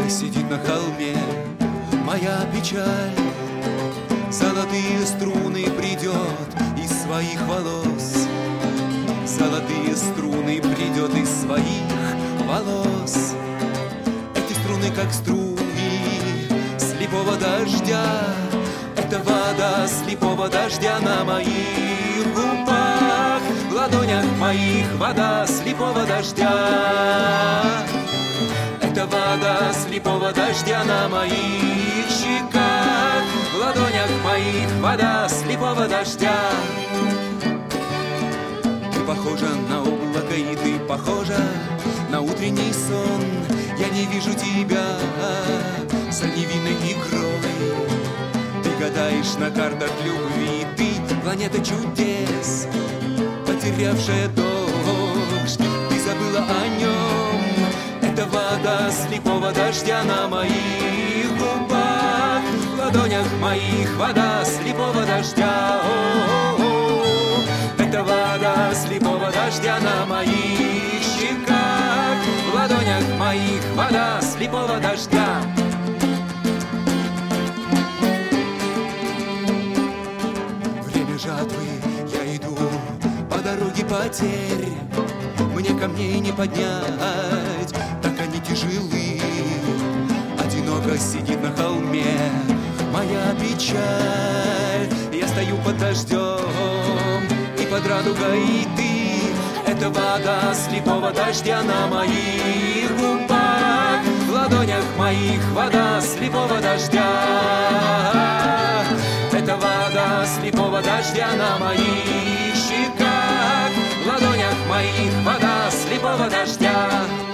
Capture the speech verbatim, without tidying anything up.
Одинокая сидит на холме моя печаль. Золотые струны придет из своих волос. Золотые струны придет из своих волос. Эти струны, как струи слепого дождя. Это вода слепого дождя на моих губах. В ладонях моих вода слепого дождя. Это вода слепого дождя на моих щеках. В ладонях моих вода слепого дождя. Ты похожа на облако, и ты похожа на утренний сон. Я не вижу тебя за невинной игрой. Ты гадаешь на картах любви, ты планета чудес, потерявшая дождь. Ты забыла о нем. Это вода слепого дождя на моих губах. В ладонях моих вода слепого дождя. О-о-о. Это вода слепого дождя на моих щеках. В ладонях моих вода слепого дождя. Время жатвы, я иду по дороге потерь. Мне камней не поднять, так они тяжелы. Одиноко сидит на холме моя печаль. Я стою под дождем и под радугой ты. Это вода слепого дождя на моих губах. В ладонях моих вода слепого дождя. Это вода слепого дождя на моих щеках. В ладонях моих вода слепого дождя.